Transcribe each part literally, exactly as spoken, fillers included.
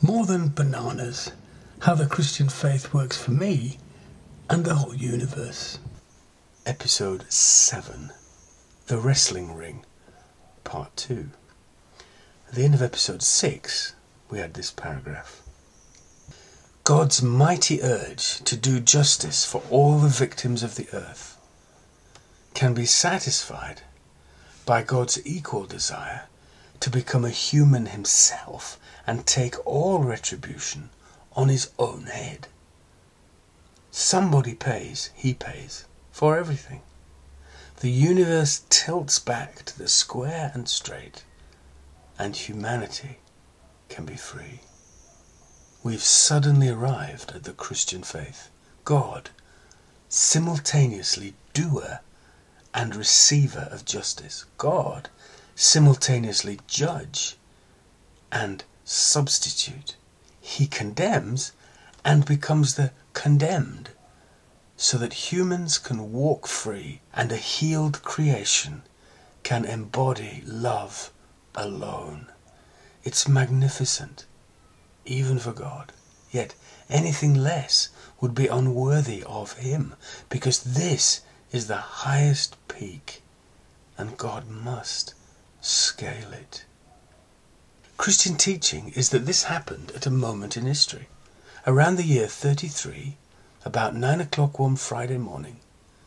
More than bananas, how the Christian faith works for me and the whole universe. Episode seven, The Wrestling Ring, Part two. At the end of episode six, we had this paragraph. God's mighty urge to do justice for all the victims of the earth can be satisfied by God's equal desire to become a human himself and take all retribution on his own head. Somebody pays, he pays, for everything. The universe tilts back to the square and straight, and humanity can be free. We've suddenly arrived at the Christian faith. God, simultaneously doer and receiver of justice. God, simultaneously judge and substitute. He condemns and becomes the condemned, so that humans can walk free and a healed creation can embody love alone. It's magnificent, even for God. Yet anything less would be unworthy of him, because this is the highest peak, and God must scale it. Christian teaching is that this happened at a moment in history. Around the year thirty-three, about nine o'clock one Friday morning,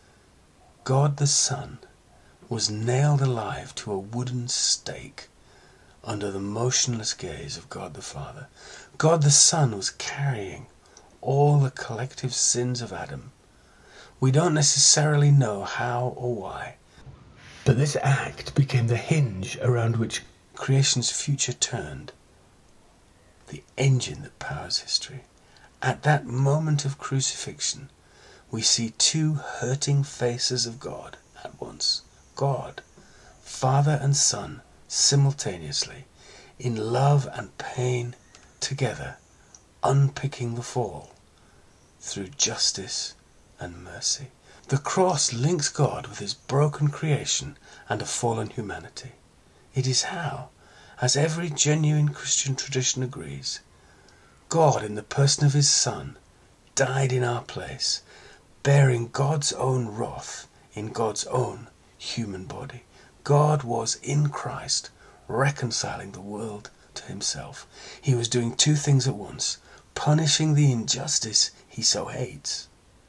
God the Son was nailed alive to a wooden stake under the motionless gaze of God the Father. God the Son was carrying all the collective sins of Adam. We don't necessarily know how or why, but this act became the hinge around which creation's future turned, the engine that powers history. At that moment of crucifixion, we see two hurting faces of God at once. God, Father and Son, simultaneously, in love and pain together, unpicking the fall through justice and mercy. The cross links God with his broken creation and a fallen humanity. It is how, as every genuine Christian tradition agrees, God, in the person of his Son, died in our place, bearing God's own wrath in God's own human body. God was in Christ, reconciling the world to himself. He was doing two things at once, punishing the injustice he so hates,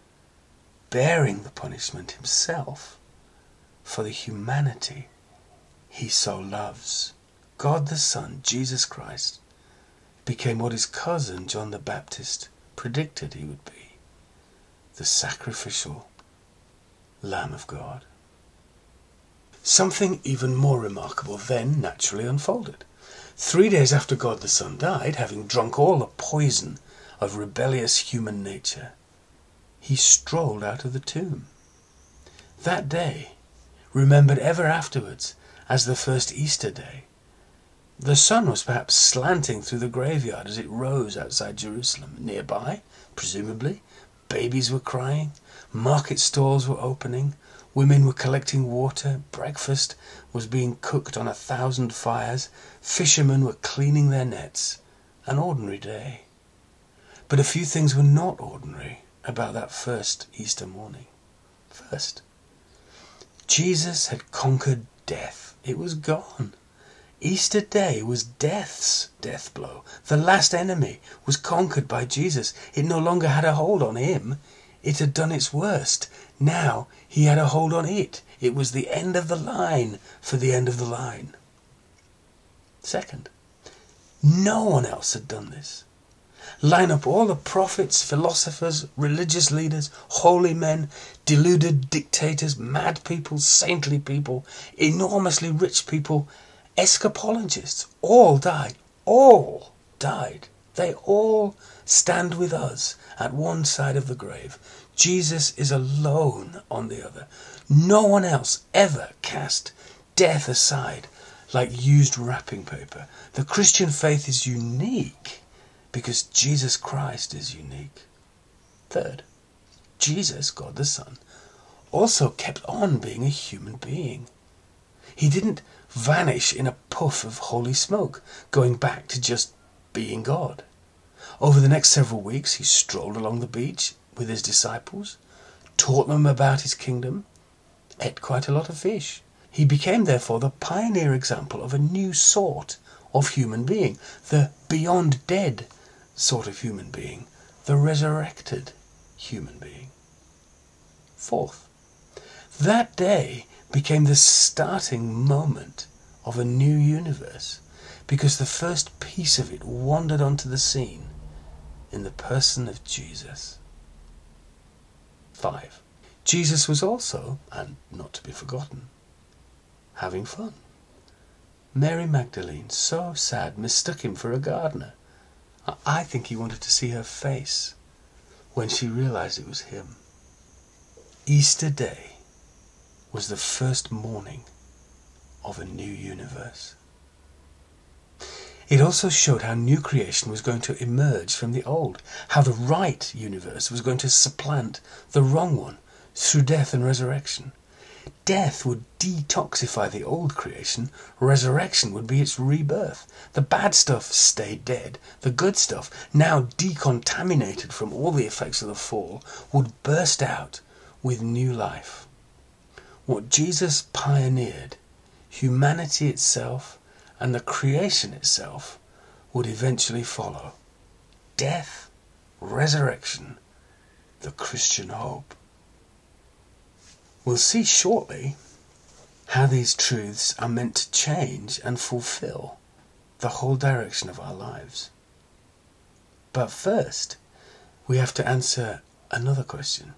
bearing the punishment himself for the humanity he so loves. God the Son, Jesus Christ, became what his cousin John the Baptist predicted he would be, the sacrificial Lamb of God. Something even more remarkable then naturally unfolded. Three days after God the Son died, having drunk all the poison of rebellious human nature, he strolled out of the tomb. That day, remembered ever afterwards as the first Easter day, the sun was perhaps slanting through the graveyard as it rose outside Jerusalem. Nearby, presumably, babies were crying, market stalls were opening, women were collecting water, breakfast was being cooked on a thousand fires, fishermen were cleaning their nets. An ordinary day. But a few things were not ordinary about that first Easter morning. First, Jesus had conquered death. It was gone. Easter Day was death's death blow. The last enemy was conquered by Jesus. It no longer had a hold on him. It had done its worst. Now he had a hold on it. It was the end of the line for the end of the line. Second, no one else had done this. Line up all the prophets, philosophers, religious leaders, holy men, deluded dictators, mad people, saintly people, enormously rich people, escapologists. All died. All died. They all stand with us at one side of the grave. Jesus is alone on the other. No one else ever cast death aside like used wrapping paper. The Christian faith is unique because Jesus Christ is unique. Third, Jesus, God the Son, also kept on being a human being. He didn't vanish in a puff of holy smoke, going back to just being God. Over the next several weeks, he strolled along the beach with his disciples, taught them about his kingdom, ate quite a lot of fish. He became, therefore, the pioneer example of a new sort of human being, the beyond dead sort of human being, the resurrected human being. Fourth, that day became the starting moment of a new universe, because the first piece of it wandered onto the scene in the person of Jesus. Five, Jesus was also, and not to be forgotten, having fun. Mary Magdalene, so sad, mistook him for a gardener. I think he wanted to see her face when she realized it was him. Easter Day was the first morning of a new universe. It also showed how new creation was going to emerge from the old, how the right universe was going to supplant the wrong one through death and resurrection. Death would detoxify the old creation, resurrection would be its rebirth. The bad stuff stayed dead, the good stuff, now decontaminated from all the effects of the fall, would burst out with new life. What Jesus pioneered, humanity itself and the creation itself, would eventually follow. Death, resurrection, the Christian hope. We'll see shortly how these truths are meant to change and fulfill the whole direction of our lives. But first, we have to answer another question.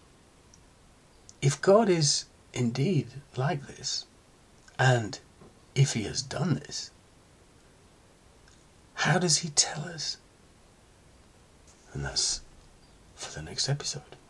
If God is indeed like this, and if he has done this, how does he tell us? And that's for the next episode.